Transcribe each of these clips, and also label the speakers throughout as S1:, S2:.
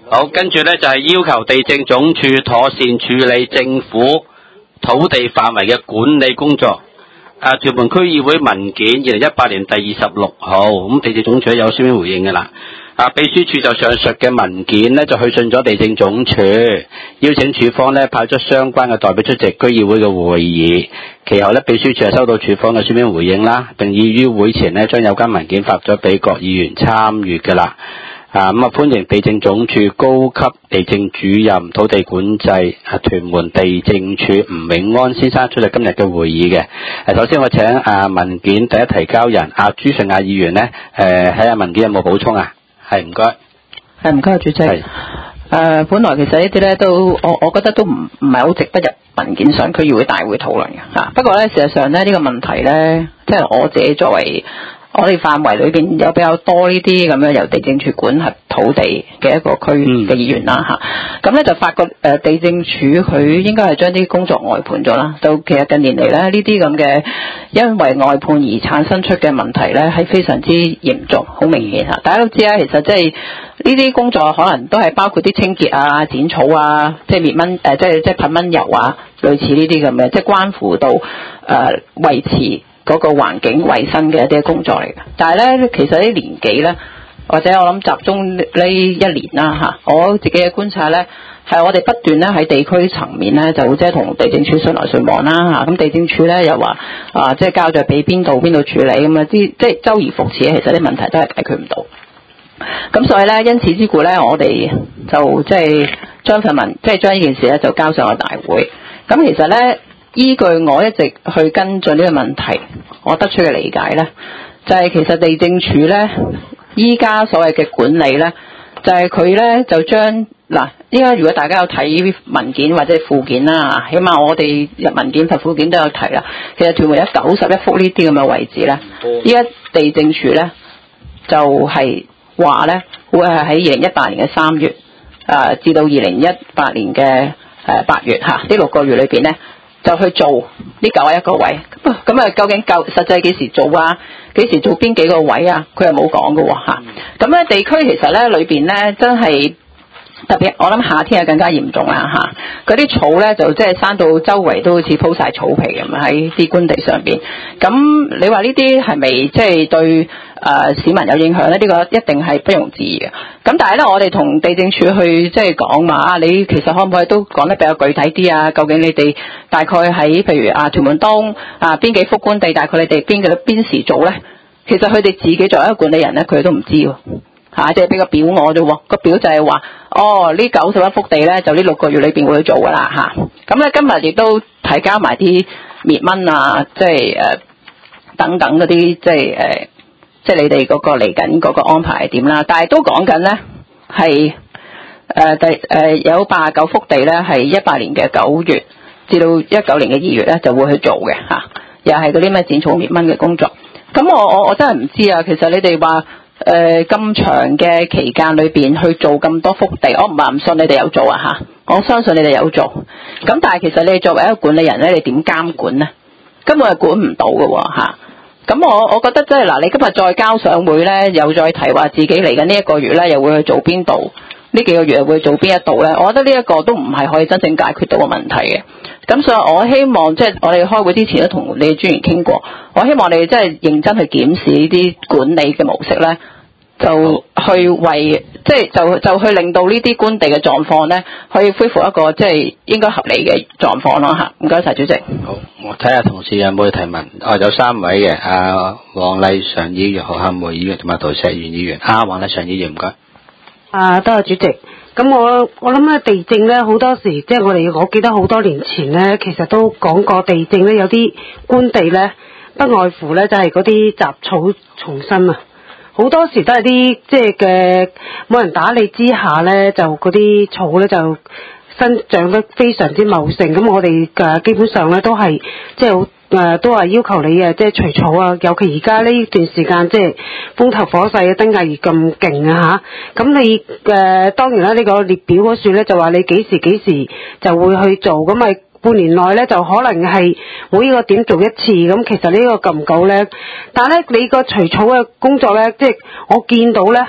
S1: 好，跟住咧就係要求地政總署妥善處理政府土地範圍嘅管理工作。屯門區議會文件2018年第26號，咁地政總署有書面回應嘅啦。秘書處就上述嘅文件呢，就去信咗地政總署，邀請署方呢派出相關嘅代表出席區議會嘅會議。其後呢，秘書處係收到署方嘅書面回應啦，並已於會前呢將有關文件發咗俾各議員參閱嘅啦。歡迎地政總署高級地政主任土地管制屯門地政處吳永安先生出席今日嘅會議嘅。首先我請文件第一提交人朱順亞議員呢，睇下文件有冇補充啊？係，唔該。
S2: 係，唔該，主席。本來其實呢啲咧都我覺得都唔係好值得入文件上區議會大會討論嘅。不過咧，事實上咧呢個問題咧，即係我自己作為我哋範圍裏邊有比較多呢啲咁樣由地政處管轄土地嘅一個區嘅議員啦嚇，咁咧就發覺地政處佢應該係將啲工作外判咗啦。就其實近年嚟咧呢啲咁嘅因為外判而產生出嘅問題咧係非常之嚴重，好明顯嚇。大家都知啦，其實即係呢啲工作可能都係包括啲清潔啊、剪草啊、即係滅蚊即係噴蚊油啊，類似呢啲咁嘅，即係關乎到維持嗰個環境衛生嘅一啲工作嚟嘅。但係咧，其實呢年紀咧，或者我諗集中呢一年啦嚇，我自己嘅觀察咧，係我哋不斷咧喺地區層面咧，就即係同地政處信來信往啦嚇。咁地政處咧又話即係交咗俾邊度處理咁啊，即係周而復始，其實啲問題都係解決唔到。咁所以咧，因此之故咧，我哋就即係將份文，即係將呢件事咧就交上個大會。咁其實咧，依據我一直去跟進呢個問題，我得出嘅理解咧，就係其實地政處咧，依家所謂嘅管理咧，就係佢咧就將依家如果大家有睇文件或者附件啦，起碼我哋入文件同附件都有提啦。其實屯門有91幅呢啲咁嘅位置咧，依家地政處咧就係話咧會係喺2018年嘅3月至到2018年嘅8月呢6個月裏邊咧，就去做呢91個位。咁究竟實際幾時做啊？幾時做邊幾個位啊？佢又冇講㗎喎嚇。咁咧地區其實咧裏邊咧真係特別，我諗夏天係更加嚴重啦嚇。嗰啲草咧就即係生到周圍都好似鋪晒草皮咁喺啲官地上邊。咁你話呢啲係咪即係對市民有影響咧？呢個一定係不容置疑嘅。咁但係咧，我哋同地政處去即係講話你其實可唔可以都講得比較具體啲啊？究竟你哋大概喺譬如屯門東邊幾幅官地，大概你哋邊時做咧？其實佢哋自己作為一個管理人咧，佢都唔知喎即係俾個表我啫喎。個表就係話呢91幅地咧，就呢6個月裏邊會去做噶啦嚇。咁咧今日亦都提交埋啲滅蚊啊，即係等等嗰啲即係你哋嗰個嚟緊嗰個安排係點啦？但係都講緊咧係有89幅地咧係18年嘅9月至到19年嘅2月咧就會去做嘅嚇，又係嗰啲咩剪草滅蚊嘅工作。咁我真係唔知啊。其實你哋話咁長嘅期間裏邊去做咁多幅地，我唔係唔信你哋有做啊嚇，我相信你哋有做。咁但係其實你哋作為一個管理人咧，你點監管咧？根本係管唔到嘅喎嚇。咁我覺得即係你今日再交上會咧，又再提話自己嚟緊呢一個月咧，又會去做邊度？呢幾個月又會做邊一度咧？我覺得呢一個都唔係可以真正解決到個問題嘅。咁所以我希望即係我哋開會之前都同你哋專員傾過，我希望你哋真係認真去檢視呢啲管理嘅模式咧，就去為即係就去令到呢啲官地嘅狀況咧，可以恢復一個即係應該合理嘅狀況咯嚇。唔該晒主席。
S1: 好，我睇下同事有冇提問。有3位嘅，黃麗嫦議員、何漢梅議員同埋杜石元議員。黃麗嫦議員唔該。
S3: 多謝主席。咁我諗咧地政咧好多時即係我記得好多年前咧，其實都講過地政咧有啲官地咧不外乎咧就係嗰啲雜草叢生啊。好多時都係啲即係嘅冇人打理之下咧，就嗰啲草咧就生長得非常之茂盛。咁我哋基本上咧都係即係都係要求你即係除草啊。尤其而家呢段時間即係風頭火勢嘅燈架熱咁勁啊嚇。咁你當然啦，呢個列表嗰處咧就話你幾時就會去做，咁咪半年內咧就可能係每一個點做一次。咁其實呢個夠唔夠咧？但係咧你個除草嘅工作咧，即係我見到咧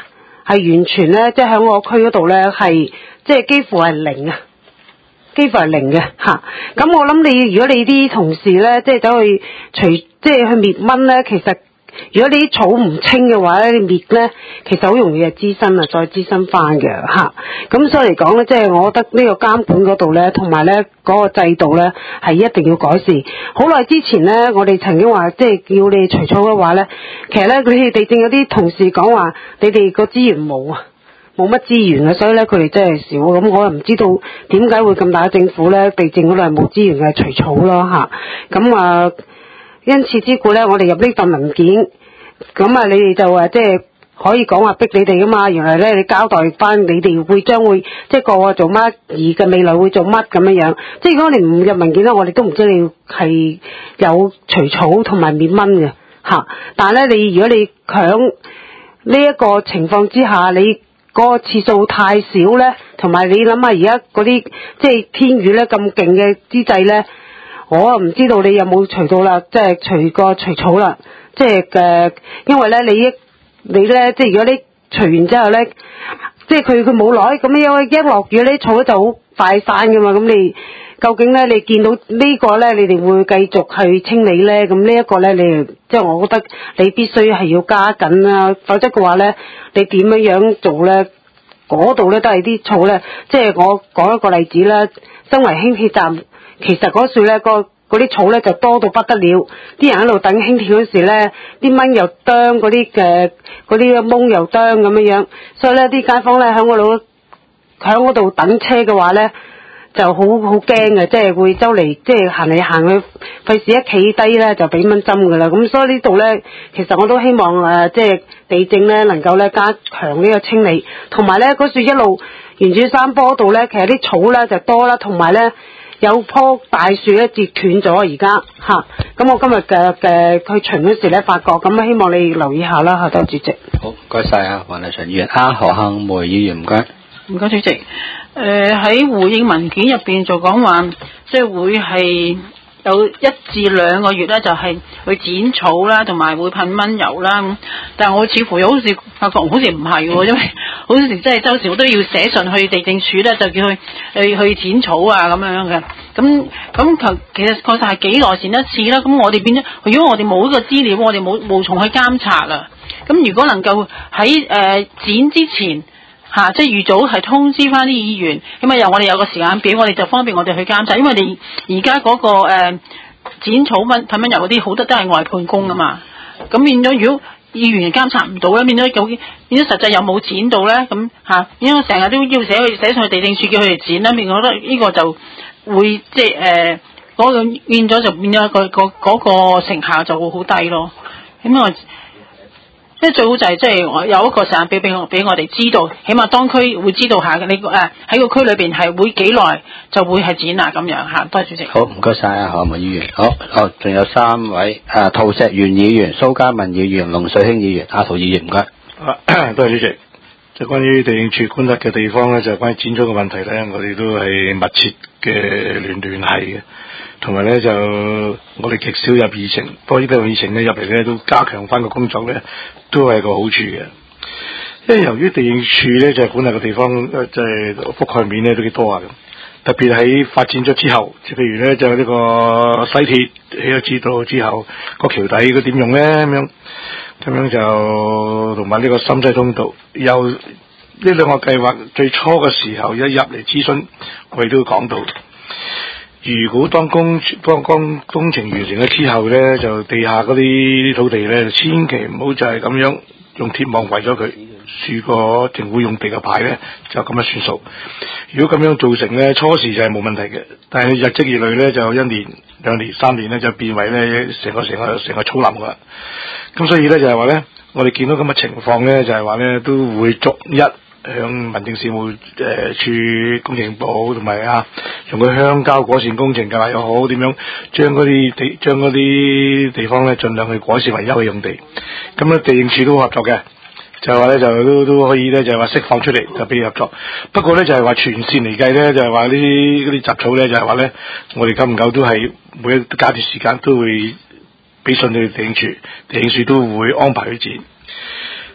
S3: 係完全咧，即係喺我區嗰度咧係即係幾乎係零啊，幾乎係零嘅嚇。咁我諗你如果你啲同事咧，即係走去即係去滅蚊咧，其實如果你啲草唔清嘅話咧，你滅咧其實好容易係滋生啊，再滋生翻嘅嚇。咁所以嚟講咧，即係我覺得呢個監管嗰度咧，同埋咧嗰個制度咧係一定要改善。好耐之前咧，我哋曾經話即係叫你除草嘅話咧，其實咧佢哋地政有啲同事講話，你哋個資源冇啊，冇乜資源啊，所以咧佢哋真係少。咁我又唔知道點解會咁大嘅政府咧，地政嗰度係冇資源嘅除草咯嚇。咁啊，因此之故咧，我哋入呢份文件，咁啊你哋就話即係可以講話逼你哋噶嘛。原來咧你交代翻你哋將會即係個做乜，而嘅未來會做乜咁樣。即係如果你唔入文件咧，我哋都唔知你係有除草同埋滅蚊嘅嚇。但係咧你如果你響呢一個情況之下，你個次數太少咧，同埋你諗下而家嗰啲即係天雨咧咁勁嘅之際咧，我唔知道你有冇除到啦，即係除草啦，即係因為咧你咧即係如果你除完之後咧，即係佢冇耐咁樣一落雨咧，草就好快散噶嘛。咁你究竟咧你見到呢個咧，你哋會繼續去清理咧？咁呢一個咧，你即係我覺得你必須係要加緊啦，否則嘅話咧，你點樣做咧？嗰度咧都係啲草咧，即係我講一個例子啦。身為輕鐵站，其實嗰樹咧嗰啲草咧就多到不得了，啲人喺度等輕鐵嗰時咧，啲蚊又啄嗰啲蚊又啄咁樣，所以咧啲街坊咧喺嗰度等車嘅話咧，就好驚嘅，即係會周嚟即係行嚟行去，費事一企低咧就俾蚊針噶啦。咁所以呢度咧，其實我都希望即係地政咧能夠咧加強呢個清理，同埋咧嗰樹一路沿住山坡度咧，其實啲草咧就多啦，同埋咧有棵大樹咧截斷咗而家嚇。咁我今日嘅去巡嗰時咧發覺，咁希望你留意下啦嚇，多謝主席。
S1: 好，唔該晒啊，黃麗嬋議員。何杏梅議員唔該。
S2: 唔該主席。喺回應文件入邊就講話，即係會係有1至2個月咧，就係去剪草啦，同埋會噴蚊油啦。但係我似乎又好似發覺好似唔係喎，因為好似即係周時我都要寫信去地政署咧，就叫佢去剪草啊咁樣嘅。咁其實確實係幾耐前一次啦。咁我哋變咗，如果我哋冇呢個資料，我哋無從去監察啦。咁如果能夠喺剪之前，即係預早係通知翻啲議員，咁啊我哋有個時間表，我哋就方便我哋去監察，因為你而家嗰個剪草噴蚊油嗰啲好多都係外判工啊嘛，咁變咗如果議員監察唔到咧，變咗實際有冇剪到咧？咁因為成日都要寫上去地政署叫佢哋剪啦，變我覺得呢個就會即係嗰個變咗就變咗嗰個成效就會好低咯，咁我。即係最好就係即係有一個時間表俾我哋知道，起碼當區會知道下你喺個區裏邊係會幾耐就會係剪啊咁樣嚇。多謝主席。
S1: 好，唔該晒啊，何文議員。好，仲有3位陶石元議員、蘇嘉文議員、龍水興議員。陶議員唔該。
S4: 多謝主席。就關於地政處管轄嘅地方咧，就關於剪草嘅問題咧，我哋都係密切嘅聯繫嘅。同埋咧就我哋極少入議程，不過呢個議程咧入嚟咧都加強翻個工作咧，都係個好處嘅。因為由於地政處咧就係管轄嘅地方，即係覆蓋面咧都幾多啊，特別喺發展咗之後，即係譬如咧就呢個西鐵起咗知道之後，個橋底佢點用咧咁樣就同埋呢個深西通道，由呢2個計劃最初嘅時候一入嚟諮詢，我哋都講到。如果當工程完成咗之後咧，就地下嗰啲土地咧，千祈唔好就係咁樣用鐵網圍咗佢，豎個政府用地嘅牌咧，就咁樣算數。如果咁樣造成咧，初時就係冇問題嘅，但係日積月累咧，就1年、2年、3年咧，就變為咧成個草林噶。咁所以咧就係話咧，我哋見到咁嘅情況咧，就係話咧都會逐一向民政事務處工程部同埋用佢鄉郊改善工程計劃又好，點樣將嗰啲地方咧盡量去改善為優嘅用地。咁咧地政處都合作嘅，就係話咧就都可以咧就係話釋放出嚟就俾合作。不過咧就係話全線嚟計咧就係話呢啲雜草咧就係話咧我哋久唔久都係每一加段時間都會俾信去地政處，地政處都會安排去剪。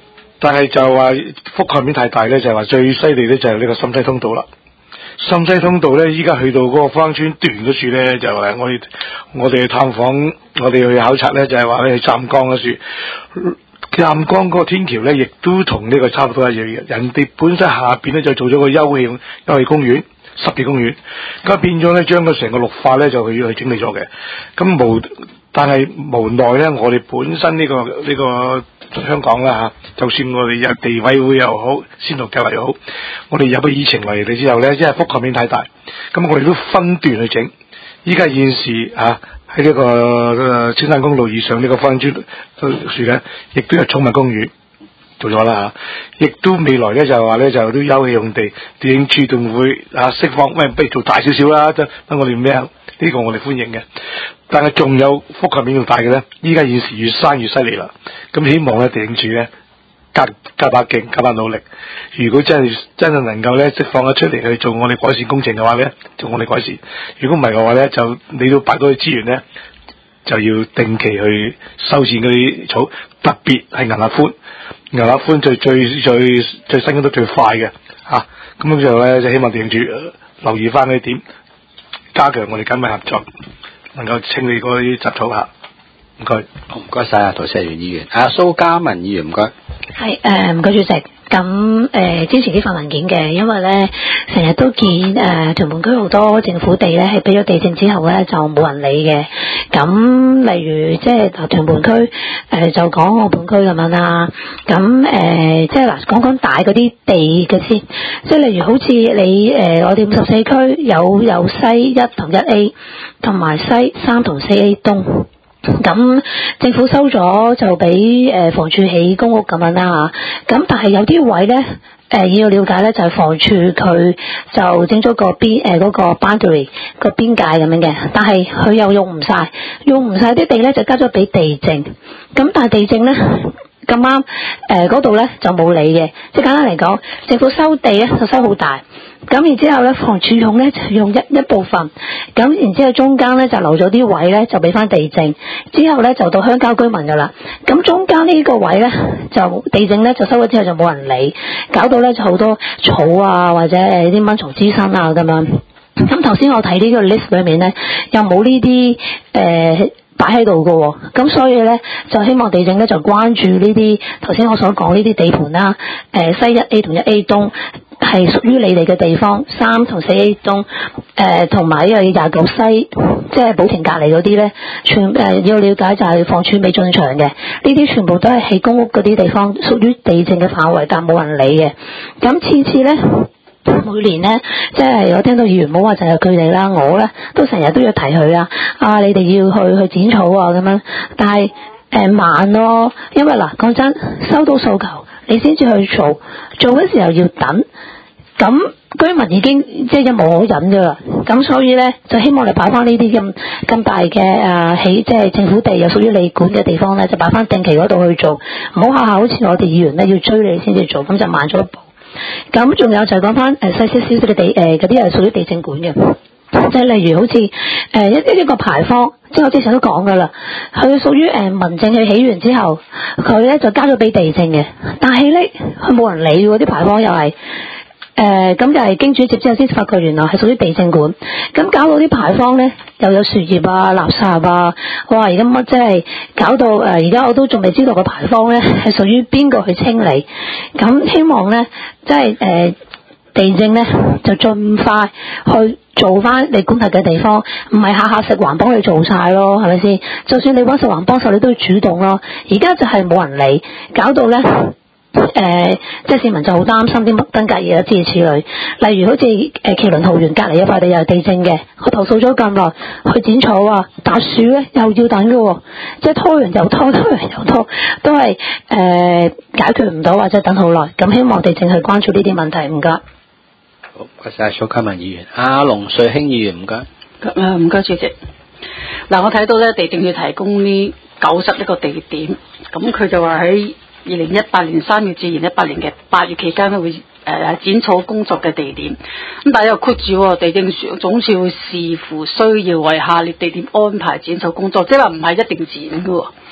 S4: 但係就話覆蓋面太大咧，就係話最犀利咧就係呢個深西通道啦。深西通道咧，依家去到嗰個芳村段嗰處咧，就係我哋去探訪，我哋去考察咧，就係話咧去湛江嗰處。湛江嗰個天橋咧，亦都同呢個差唔多一樣嘅。人哋本身下邊咧就做咗個休憩公園、濕地公園，咁變咗咧將個成個綠化咧就去整理咗嘅。但係無奈咧，我哋本身呢個香港啦嚇，就算我哋有地委會又好，先導計劃又好，我哋有個議程嚟之後咧，因為覆蓋面太大，咁我哋都分段去整。依家現時喺呢個青山公路以上呢個芳村樹咧，亦都有寵物公園做咗啦嚇，亦都未來咧就話咧就都休憩用地，地政處仲會釋放，不如做大少少啦，等我哋咩呢個我哋歡迎嘅。但係仲有覆蓋面咁大嘅咧，依家現時越生越犀利啦。咁希望咧地政處咧加把勁，加把努力。如果真係能夠咧釋放咗出嚟去做我哋改善工程嘅話咧，做我哋改善。如果唔係嘅話咧，就你都擺多啲資源咧，就要定期去修剪嗰啲草，特別係銀合歡。銀合歡最新得最快嘅嚇。咁就咧就希望地政處留意翻呢點，加強我哋緊密合作，能夠清理嗰啲雜草嚇。唔該，
S1: 唔該晒啊，陶石元議員。蘇嘉文議員唔該。
S5: 係唔該主席。咁支持呢份文件嘅，因為咧成日都見屯門區好多政府地咧係俾咗地政之後咧就冇人理嘅。咁例如即係屯門區就講澳門區咁樣啦。咁即係嗱講大嗰啲地嘅先，即係例如好似你我哋54區有西1同1A 同埋西3同4A 東。咁政府收咗就俾房署起公屋咁樣啦嚇，咁但係有啲位咧要了解咧就係房署佢就整咗個嗰個 boundary 個邊界咁樣嘅，但係佢又用唔晒啲地咧就交咗俾地政，咁但係地政咧咁啱嗰度咧就冇理嘅，即係簡單嚟講，政府收地咧就收好大。咁然之後咧，房署用咧就用一部分，咁然之後中間咧就留咗啲位咧就俾翻地政，之後咧就到鄉郊居民噶啦。咁中間呢個位咧就地政咧就收咗之後就冇人理，搞到咧就好多草啊或者啲蚊蟲滋生啊咁樣。咁頭先我睇呢個 list 裏面咧又冇呢啲擺喺度嘅，咁所以咧就希望地政咧就關注呢啲頭先我所講呢啲地盤啦，西1A同1A 東係屬於你哋嘅地方，3同4A 東同埋呢個29西，即係寶田隔離嗰啲咧，要了解就係房署未進場嘅，呢啲全部都係起公屋嗰啲地方，屬於地政嘅範圍，但冇人理嘅。咁次次咧。每年咧，即係我聽到議員唔好話就係佢哋啦，我咧都成日都要提佢你哋要去剪草啊咁樣，但係慢咯，因為嗱講真，收到訴求你先至去做嘅時候要等，咁居民已經即係忍無可忍噶啦，咁所以咧就希望你擺翻呢啲咁大嘅起即係政府地又屬於你管嘅地方咧，就擺翻定期嗰度去做，唔好下下好似我哋議員咧要追你先至做，咁就慢咗一步。咁仲有就係講翻細少少嘅地嗰啲係屬於地政管嘅，即係例如好似一個牌坊，即係我之前都講噶啦，佢屬於民政去起完之後，佢咧就交咗俾地政嘅，但係咧佢冇人理喎，啲牌坊又係咁就係經主接之後先發覺原來係屬於地政管，咁搞到啲牌坊咧又有樹葉啊、垃圾啊，哇！而家乜即係搞到而家我都仲未知道個牌坊咧係屬於邊個去清理，咁希望咧即係地政咧就盡快去做翻你管轄嘅地方，唔係下下食環幫你做晒咯，係咪先？就算你揾食環幫手，你都要主動咯。而家就係冇人理，搞到咧。即係市民就好擔心啲登革熱啊諸如此類，例如好似麒麟桃園隔離有塊地又係地政嘅，我投訴咗咁耐，去剪草啊、打樹咧又要等嘅，即係拖完又拖，都係解決唔到或者等好耐，咁希望地政去關注呢啲問題，唔該。
S1: 好，唔該晒蘇嘉文議員，龍瑞卿議員唔該。
S6: 唔該主席。嗱，我睇到咧地政要提供呢91個地點，咁佢就話喺2018年3月至2018年嘅8月期間咧會剪草工作嘅地點，咁但係又括住地政總署會視乎需要為下列地點安排剪草工作，即係話唔係一定剪嘅喎。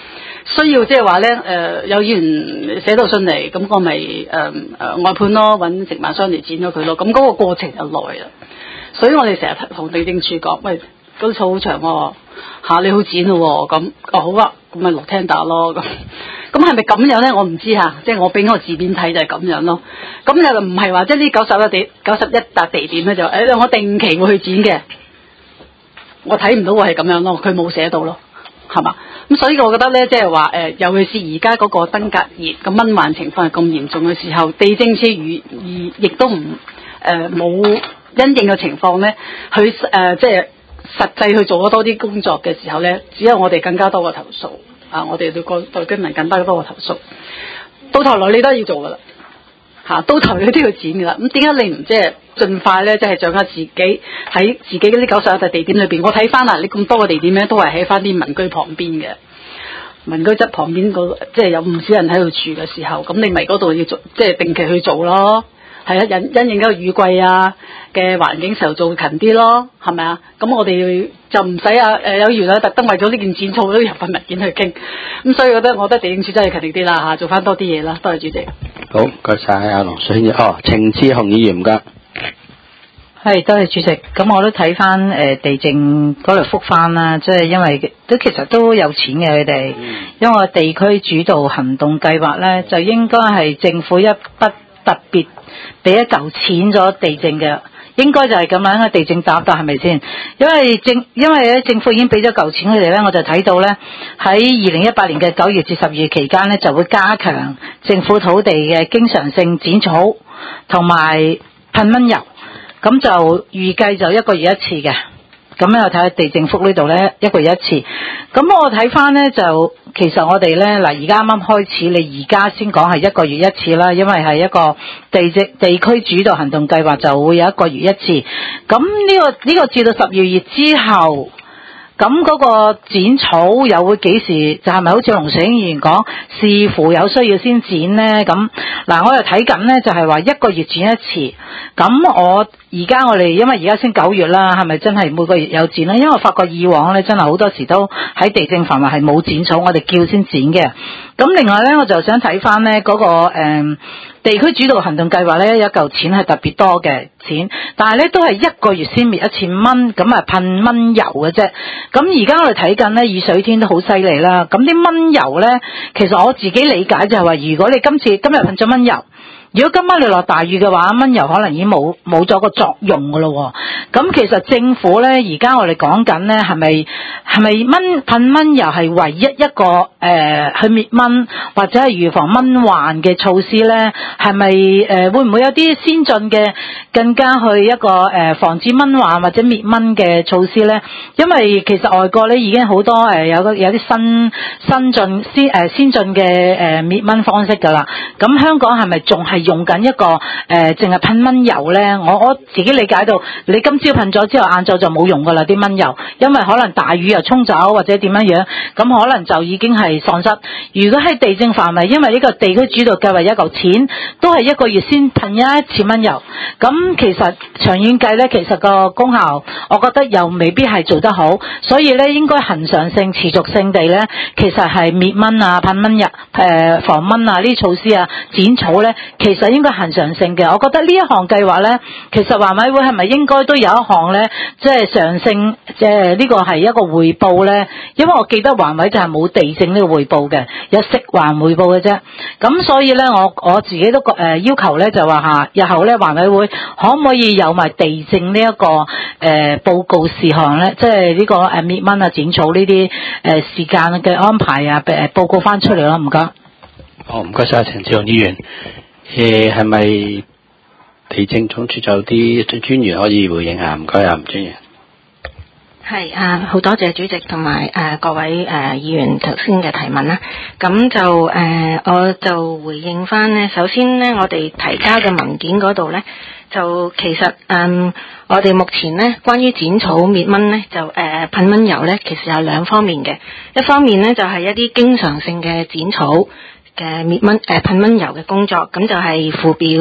S6: 需要即係話咧有議員寫到信嚟，咁我咪外判咯，揾承辦商嚟剪咗佢咯，咁嗰個過程就耐啦。所以我哋成日同地政處講，喂，嗰啲草好長喎，你好剪咯喎，咁好啊，咁咪落聽打咯咁。咁係咪咁樣咧？我唔知嚇，即係我俾我字面睇就係咁樣咯。咁又唔係話即係呢91笪地點咧就我定期會去剪嘅，我睇唔到會係咁樣咯，佢冇寫到咯，係嘛？咁所以我覺得咧，即係話尤其是而家嗰個登革熱個蚊患情況係咁嚴重嘅時候，地政處亦都唔冇因應嘅情況咧，去即係實際去做咗多啲工作嘅時候咧，只有我哋更加多嘅投訴。我哋對居民更加多嘅投訴，到頭來你都係要做噶啦，到頭來你都要剪噶啦。咁點解你唔即係盡快咧，即係掌握自己喺自己嗰啲91笪地點裏邊？我睇翻啦，你咁多個地點咧，都係喺翻啲民居旁邊嘅，民居側旁邊即係有唔少人喺度住嘅時候，咁你咪嗰度要做，即係定期去做咯。係啊，因應嗰個雨季嘅環境時候做近啲咯，係咪啊？咁我哋就唔使有議員特登為咗呢件剪草都入份文件去傾，咁所以我覺得地政處真係勤力啲啦做翻多啲嘢啦。多謝主席。
S1: 好，唔該晒阿龍水程志雄議員唔該。
S7: 係，多謝主席。咁我都睇翻地政嗰度覆翻啦，即係因為其實都有錢嘅佢哋，因為地區主導行動計劃咧，就應該係政府一筆特別俾一嚿錢咗地政嘅，應該就係咁樣嘅地政答係咪先？因為咧政府已經俾咗嚿錢佢哋咧，我就睇到咧喺2018年嘅9月至12月期間咧，就會加強政府土地嘅經常性剪草同埋噴蚊油，咁就預計就1個月一次嘅。咁咧我睇下地政覆呢度咧1個月一次，咁我睇翻咧就其實我哋咧而家啱啱開始，你而家先講係1個月一次啦，因為係一個地區主導行動計劃就會有1個月一次，咁呢個至到12月之後。咁嗰個剪草又會幾時？就係咪好似龍水議員講，視乎有需要先剪呢？咁嗱，我又睇緊呢，就係話1個月剪一次。咁我哋因為而家先9月啦，係咪真係每個月有剪呢？因為我發覺以往呢，真係好多時都喺地政範圍係冇剪草，我哋叫先剪嘅。咁另外呢，我就想睇翻呢嗰個地區主導行動計劃呢，有一嚿錢係特別多嘅錢，但係呢都係1個月先滅一次蚊，咁啊噴蚊油嘅啫。咁而家我哋睇緊呢，雨水天都好犀利啦。咁啲蚊油呢，其實我自己理解就係話，如果你今日噴咗蚊油，如果今晚你落大雨嘅話，蚊油可能已經冇咗個作用噶咯。咁其實政府呢，而家我哋講緊呢，係咪噴蚊油係唯一一個去滅蚊或者係預防蚊患嘅措施呢？係咪會唔會有啲先進嘅更加去一個防止蚊患或者滅蚊嘅措施呢？因為其實外國呢已經好多有啲先進嘅滅蚊方式噶啦。咁香港係咪仲係用緊一個淨係噴蚊油咧？我自己理解到，你今朝噴咗之後，晏晝就冇用噶啦啲蚊油，因為可能大雨又沖走或者點樣，咁可能就已經係喪失。如果喺地政範圍，因為呢個地區主導計劃一嚿錢，都係1個月先噴一次蚊油，咁其實長遠計咧，其實個功效，我覺得又未必係做得好，所以咧應該恆常性、持續性地咧，其實係滅蚊啊、噴蚊油、防蚊啊呢啲措施啊、剪草咧，其實應該恆常性嘅。我覺得呢一項計劃咧，其實環委會係咪應該都有一項咧，即係常性，即係呢個係一個匯報咧？因為我記得環委就係冇地政呢個匯報嘅，有食環匯報嘅啫。咁所以咧，我自己都要求咧，就話日後咧環委會可唔可以有埋地政呢一個報告事項咧？即係呢個滅蚊啊、剪草呢啲時間嘅安排啊，報告翻出嚟咯。唔該。
S1: 好，唔該晒程志雄議員。係咪地政總署就有啲專員可以回應下？唔該啊，吳專員。
S5: 係好多謝主席同埋各位議員頭先嘅提問啦。咁就我就回應翻呢。首先呢，我哋提交嘅文件嗰度呢，就其實我哋目前呢，關於剪草滅蚊呢，就噴蚊油呢，其實有2方面嘅。一方面呢，就係一啲經常性嘅剪草嘅滅蚊噴蚊油嘅工作，咁就係附表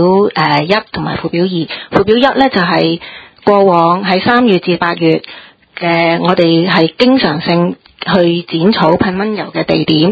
S5: 1同埋附表2。附表1呢，就係過往喺3月至8月嘅我哋係經常性去剪草噴蚊油嘅地點。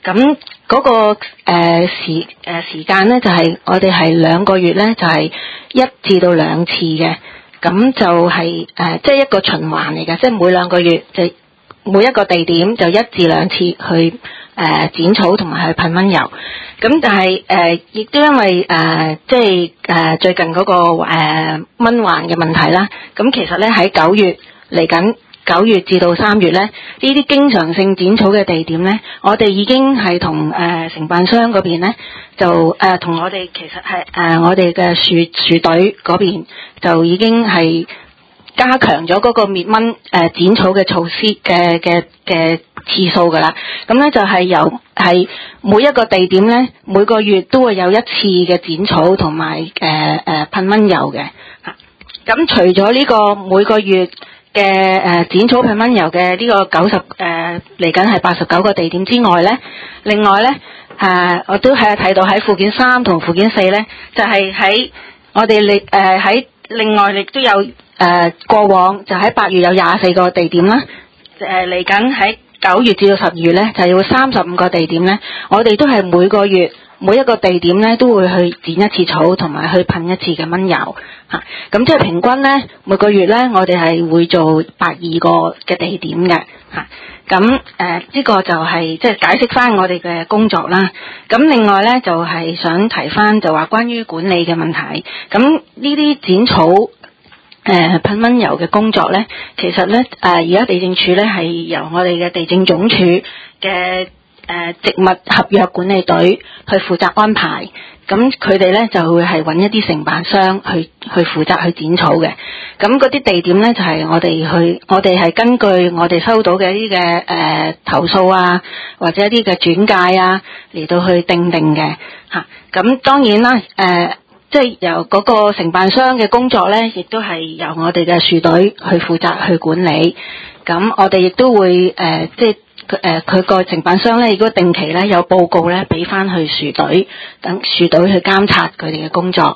S8: 咁嗰個時間咧就係我哋係2個月咧就係1至到2次嘅，咁就係即係一個循環嚟嘅，即係每2個月就每一個地點就1至2次去剪草同埋去噴蚊油。咁但係亦都因為即係最近嗰個蚊患嘅問題啦，咁其實咧喺9月嚟緊。9月至到3月咧，呢啲經常性剪草嘅地點咧，我哋已經係同承辦商嗰邊咧，就同我哋其實係我哋嘅樹隊嗰邊就已經係加強咗嗰個滅蚊剪草嘅措施嘅次數㗎啦。咁咧就係由係每一個地點咧，每個月都會有1次嘅剪草同埋噴蚊油嘅。咁除咗呢個每個月嘅剪草噴蚊油嘅呢個90嚟緊係89個地點之外咧，另外咧我都係睇到喺附件3同附件4咧，就係喺我哋喺另外亦都有過往就喺8月有24個地點啦，嚟緊喺9月至到12月咧就要35個地點咧，我哋都係每個月每一個地點咧都會去剪1次草同埋去噴1次嘅蚊油嚇，咁即係平均咧每個月咧我哋係會做82個嘅地點嘅嚇，咁呢個就係即係解釋翻我哋嘅工作啦。咁另外咧就係想提翻就話關於管理嘅問題，咁呢啲剪草噴蚊油嘅工作咧，其實咧而家地政署咧係由我哋嘅地政總署嘅植物合約管理隊去負責安排，咁佢哋咧就會係揾一啲承辦商去負責去剪草嘅。咁嗰啲地點咧就係我哋係根據我哋收到嘅一啲嘅投訴啊，或者一啲嘅轉介啊嚟到去定嘅嚇。咁當然啦，即係由嗰個承辦商嘅工作咧，亦都係由我哋嘅樹隊去負責去管理。咁我哋亦都會即係佢個承辦商咧，如果定期咧有報告咧，俾翻去樹隊，等樹隊去監察佢哋嘅工作。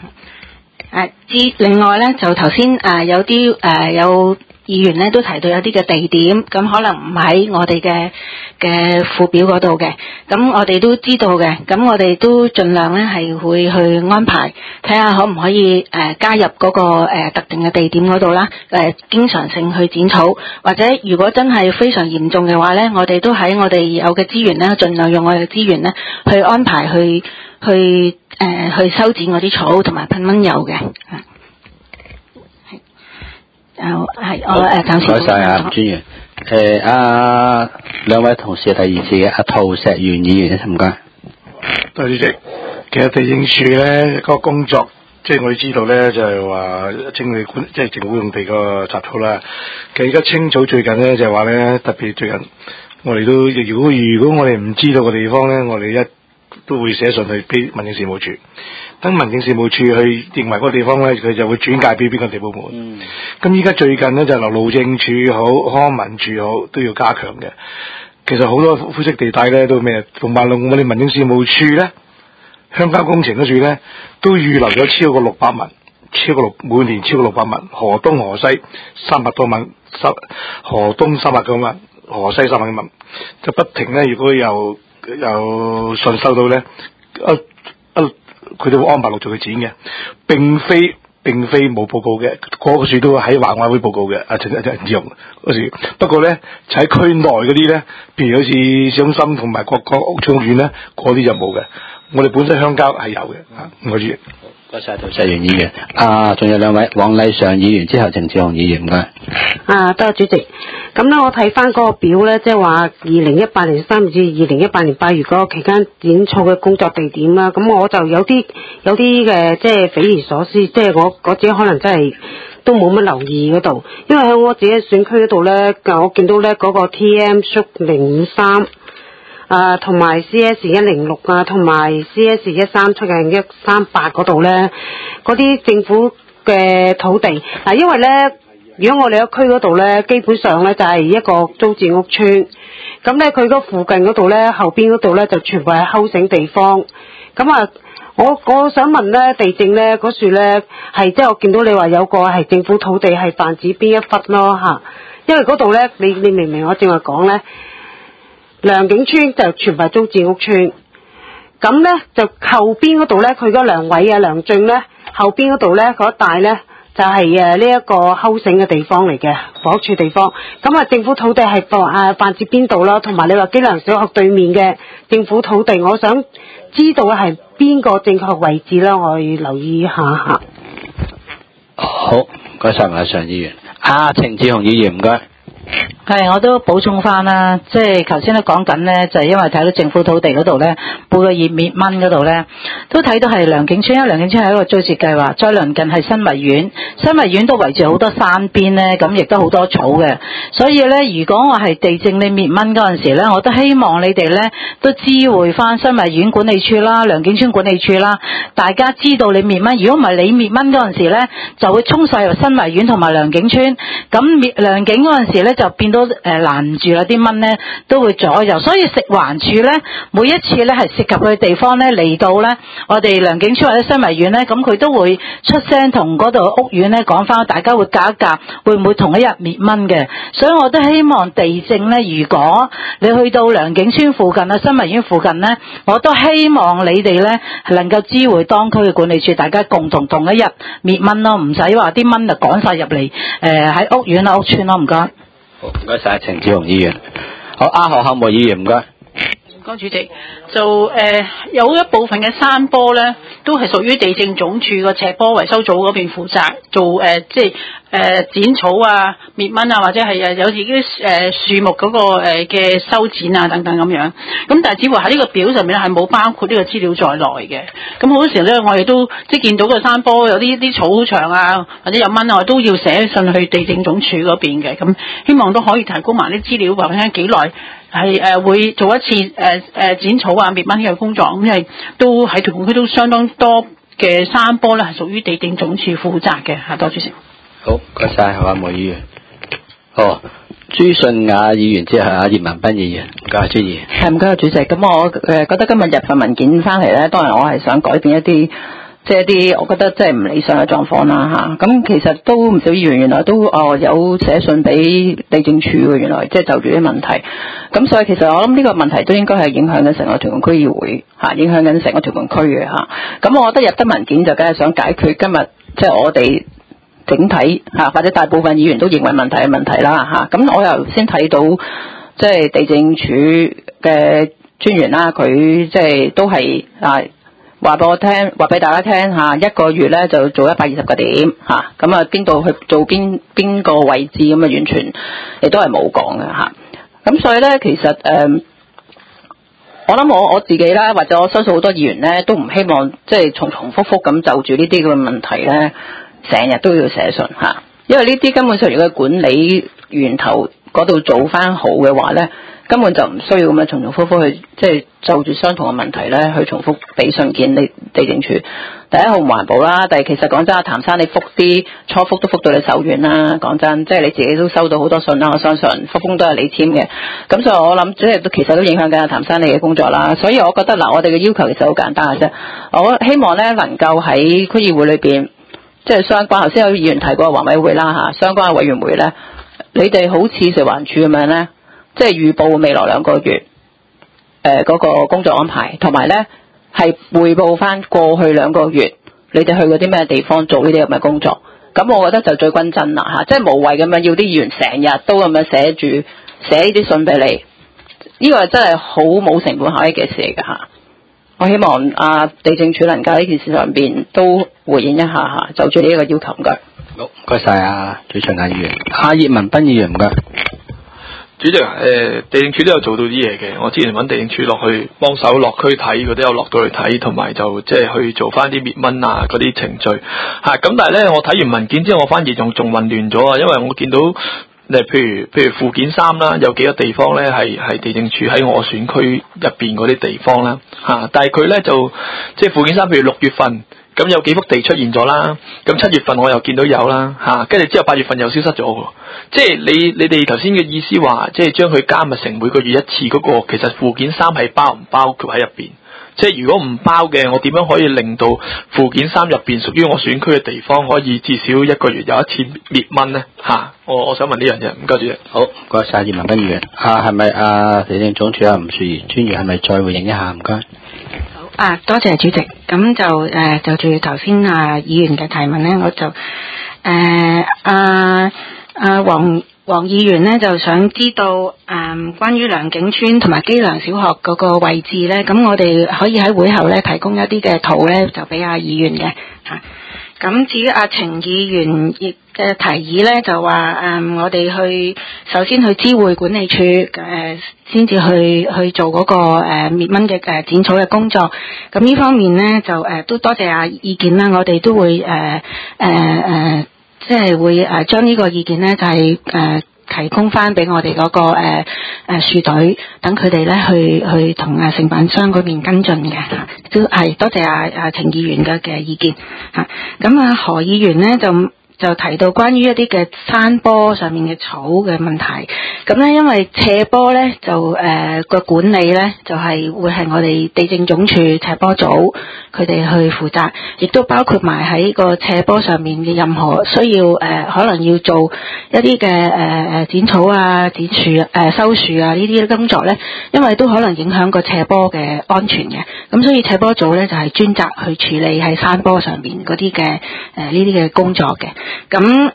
S8: 另外咧，就頭先有啲有議員咧都提到有啲嘅地點，咁可能唔喺我哋嘅附表嗰度嘅，咁我哋都知道嘅，咁我哋都盡量咧係會去安排，睇下可唔可以加入嗰個特定嘅地點嗰度啦，經常性去剪草，或者如果真係非常嚴重嘅話咧，我哋都喺我哋有嘅資源咧，盡量用我哋嘅資源咧去安排去修剪嗰啲草同埋噴蚊油嘅。係我暫時。唔該晒啊，專員。
S1: 兩位同事第二次嘅陶石元議員，唔該。
S4: 多謝主席。其實地政署咧個工作，即係我哋知道咧，就係話清理即係政府用地個雜草啦。其實而家清草最近咧就係話咧，特別最近我哋都如果我哋唔知道個地方咧，我哋都會寫信去俾民政事務處。等民政事務處去認為嗰個地方咧，佢就會轉介俾邊個地部門。咁依家最近咧就路政署好、康文署好都要加強嘅。其實好多灰色地帶咧都咩，同埋我哋民政事務處咧，鄉郊工程嗰處咧都預留咗超過600萬，每年超過600萬，河東河西300多萬，河東300多萬，河西300萬，就不停咧。如果有信收到咧，佢都會安排陸續去剪嘅，並非冇報告嘅，嗰個樹都喺環委會報告嘅。陳志雄嗰樹，不過咧就喺區內嗰啲咧，譬如好似市中心同埋各屋村苑咧，嗰啲就冇嘅。我哋本身鄉郊係有嘅。唔該主席。
S1: 多謝陶石元議員。仲有兩位，黃麗嫦議員之後鄭志雄議員，唔該。
S3: 多謝主席。咁咧，我睇翻嗰個表咧，即係話2018年3月至2018年8月嗰個期間剪草嘅工作地點啦。咁我就有啲嘅即係匪夷所思，即係我自己可能真係都冇乜留意嗰度，因為喺我自己選區嗰度咧，我見到咧嗰個 TM-053。同埋 CS106 啊，同埋 CS137嘅138嗰度咧，嗰啲政府嘅土地因為咧，如果我哋個區嗰度咧，基本上咧就係一個租置屋村，咁咧佢嗰附近嗰度咧，後邊嗰度咧就全部係睺醒地方，咁我想問咧，地政咧嗰處咧係即係我見到你話有個係政府土地係泛指邊一忽咯嚇，因為嗰度咧你明唔明我正話講咧？ 良景村就全部係租置屋村。咁咧就後邊嗰度咧，佢嗰良偉啊、良俊咧，後邊嗰度咧嗰一帶咧就係呢一個 housing 嘅地方嚟嘅，房屋處地方。咁啊，政府土地係範至邊度啦？同埋你話基良小學對面嘅政府土地，我想知道係邊個正確位置啦，我要留意一下嚇。
S1: 好，唔該晒馬上議員。程志雄議員唔該。
S7: 係，我都補充翻啦，即係頭先都講緊咧，就係因為睇到政府土地嗰度咧，每個月滅蚊嗰度咧，都睇到係良景村，因為良景村係一個租置計劃，再鄰近係新圍苑，新圍苑都圍住好多山邊咧，咁亦都好多草嘅，所以咧，如果我係地政你滅蚊嗰陣時咧，我都希望你哋咧都知會翻新圍苑管理處啦、良景村管理處啦，大家知道你滅蚊，如果唔係你滅蚊嗰陣時咧，就會衝晒入新圍苑同埋良景村，咁滅良景嗰陣時咧就變到攔住啦，啲蚊咧都會左右，所以食環署咧每一次咧係涉及佢嘅地方咧嚟到咧，我哋良景村或者新圍苑咧，咁佢都會出聲同嗰度屋苑咧講翻，大家會夾一夾，會唔會同一日滅蚊嘅？所以我都希望地政咧，如果你去到良景村附近啊、新圍苑附近咧，我都希望你哋咧係能夠知會當區嘅管理處，大家共同同一日滅蚊咯，唔使話啲蚊就趕晒入嚟喺屋苑啊、屋村咯，唔該。
S1: 好，唔該晒程志雄議員。好，何孝梅議員唔該。
S6: 唔該主席，就有一部分嘅山坡咧，都係屬於地政總署個斜坡維修組嗰邊負責做即係剪草啊、滅蚊啊，或者係有自己樹木嗰個嘅修剪啊等等咁樣。咁但係似乎喺呢個表上面咧係冇包括呢個資料在內嘅。咁好多時咧，我哋都即係見到個山坡有啲草好長啊，或者有蚊啊，我都要寫信去地政總署嗰邊嘅。咁希望都可以提供埋啲資料，話俾聽幾耐。係會做一次剪草啊、滅蚊嘅工作，咁因為都喺屯門區都相當多嘅山坡咧，係屬於地政總署負責嘅嚇。多謝主席。
S1: 好，唔該晒何孝梅議員。好，朱順雅議員之後係葉文斌議員，唔該朱議員。
S2: 係唔該主席。咁我覺得今日入份文件翻嚟咧，當然我係想改變一啲。即係一啲我覺得即係唔理想嘅狀況啦嚇，咁其實都唔少議員原來都有寫信俾地政署嘅，原來即係就住啲問題，咁所以其實我諗呢個問題都應該係影響緊成個屯門區議會嚇，影響緊成個屯門區嘅嚇，咁我覺得入得文件就梗係想解決今日即係我哋整體嚇或者大部分議員都認為問題嘅問題啦嚇，咁我又先睇到即係地政署嘅專員啦，佢即係都係話俾我聽，話俾大家聽嚇，一個月咧就做120個點嚇，咁啊邊度去做邊個位置咁啊，完全亦都係冇講嘅嚇。咁所以咧，其實我諗我自己啦，或者我相信好多議員咧，都唔希望即係重複咁就住呢啲咁嘅問題咧，成日都要寫信嚇，因為呢啲根本上如果管理源頭嗰度做翻好嘅話咧，根本就唔需要咁樣重複去即係就住相同嘅問題咧去重複俾信件你地政署。第一好唔環保啦，但係其實講真，阿譚生你覆啲初覆都覆到你手軟啦。講真，即係你自己都收到好多信啦，我相信覆封都係你簽嘅。咁所以我諗即係其實都影響緊阿譚生你嘅工作啦。所以我覺得嗱，我哋嘅要求其實好簡單嘅啫。我希望咧能夠喺區議會裏邊，即係相關頭先有議員提過環委會啦嚇，相關嘅委員會咧，你哋好似食環署咁樣咧。即係預報未來2個月嗰個工作安排，同埋咧係匯報翻過去2個月你哋去過啲咩地方做呢啲咁嘅工作。咁我覺得就最均真啦嚇，即係無謂咁樣要啲議員成日都咁樣寫呢啲信俾你，呢個真係好冇成本效益嘅事嚟㗎嚇。我希望地政署能夠喺呢件事上邊都回應一下嚇，就住呢一個要求唔該。
S1: 好，唔該晒朱順雅議員。葉文斌議員唔該。
S9: 主席地政署都有做到啲嘢嘅。我之前揾地政署落去幫手落區睇，佢都有落到去睇，同埋就即係去做翻啲滅蚊啊嗰啲程序嚇。咁但係咧，我睇完文件之後，我反而仲混亂咗啊，因為我見到譬如附件3啦，有幾個地方咧係地政署喺我選區入邊嗰啲地方啦嚇，但係佢咧就即係附件3，譬如6月份。咁有幾幅地出現咗啦，咁7月份我又見到有啦嚇，跟住之後8月份又消失咗喎。即係你哋頭先嘅意思話，即係將佢加密成每個月一次嗰個，其實附件3係包唔包括喺入邊？ 即係如果唔包嘅，我點樣可以令到附件3入邊屬於我選區嘅地方可以至少1個月有一次滅蚊咧？我想問呢樣嘢，唔該主席。
S1: 好，唔該晒葉文斌議員。係咪地政總署吳淑儀專員係咪再回應一下？唔該。
S8: 好多謝主席。咁就住頭先議員嘅提問咧，我就黃議員咧就想知道關於良景村同埋基良小學嗰個位置咧，咁我哋可以喺會後咧提供一啲嘅圖咧，就俾議員嘅嚇。咁至於程議員嘅提議咧，就話我哋首先去知會管理處先至去做嗰個滅蚊嘅剪草嘅工作。咁呢方面咧就都多謝意見啦，我哋都會即係會將呢個意見咧就係提供翻俾我哋嗰個樹隊，等佢哋咧去同承辦商嗰邊跟進嘅，都係多謝程議員嘅意見嚇。咁何議員咧就提到關於一啲嘅山坡上面嘅草嘅問題，咁咧因為斜坡咧就個管理咧就係會係我哋地政總署斜坡組佢哋去負責，亦都包括埋喺個斜坡上面嘅任何需要可能要做一啲嘅剪草剪樹收樹呢啲工作咧，因為都可能影響個斜坡嘅安全嘅，咁所以斜坡組咧就係專責去處理喺山坡上面嗰啲嘅呢啲嘅工作嘅。咁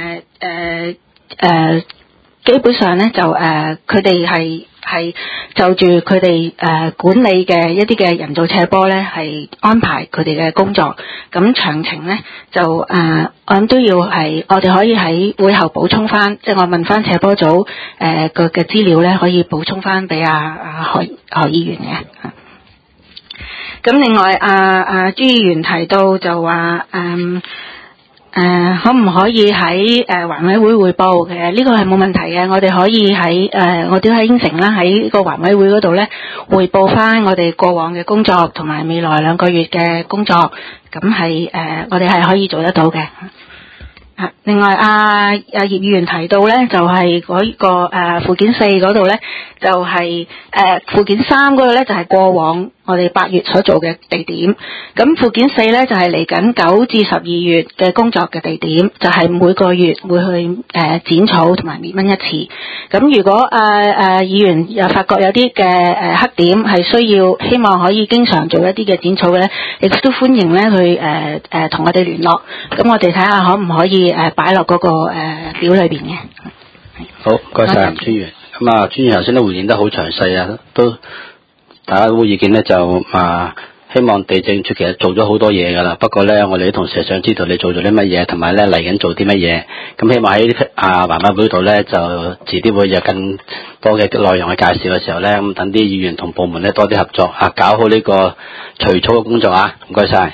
S8: 基本上咧就佢哋係就住佢哋管理嘅一啲嘅人造斜坡咧，係安排佢哋嘅工作。咁詳情咧就我諗都要係我哋可以喺會後補充翻，即係我問翻斜坡組嘅資料咧，可以補充翻俾何議員嘅。咁另外朱議員提到就話可唔可以喺環委會匯報嘅？呢個係冇問題嘅，我哋可以喺我哋喺應承啦，喺個環委會嗰度咧匯報翻我哋過往嘅工作同埋未來2個月嘅工作，咁係我哋係可以做得到嘅。另外葉議員提到咧，就係嗰個附件4嗰度咧，就係附件3嗰度咧，就係過往我哋8月所做嘅地點。咁附件4咧就係嚟緊9至12月嘅工作嘅地點，就係每個月會去剪草同埋滅蚊一次。咁如果議員又發覺有啲嘅黑點係需要，希望可以經常做一啲嘅剪草嘅咧，亦都歡迎咧去同我哋聯絡。咁我哋睇下可唔可以擺落嗰個表裏邊嘅。
S1: 好，唔該晒吳專員。咁專員頭先都回應得好詳細都大家都意見咧就希望地政處其實做咗好多嘢㗎啦，不過咧我哋啲同事想知道你做咗啲乜嘢，同埋咧嚟緊做啲乜嘢。咁希望喺環委會度咧就遲啲會有更多嘅內容去介紹嘅時候咧，咁等啲議員同部門咧多啲合作搞好呢個除草嘅工作唔該晒。